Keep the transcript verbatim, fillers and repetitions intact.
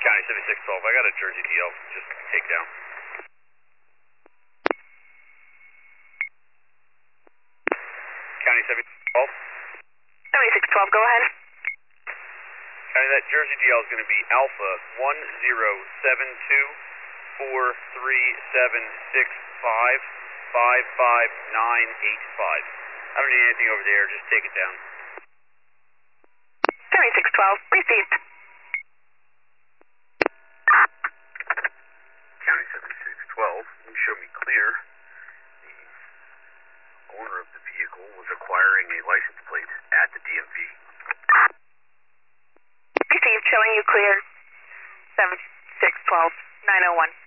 County seventy-six twelve, I got a Jersey D L, just take down. County seventy-six twelve. seventy-six twelve, go ahead. County, that Jersey D L is going to be Alpha one zero seven two four three seven six five five five nine eight five. I don't need anything over there, just take it down. seventy-six twelve, received. County seventy-six twelve, you show me clear. The owner of the vehicle was acquiring a license plate at the D M V. Received, showing you clear. seventy-six twelve, nine oh one.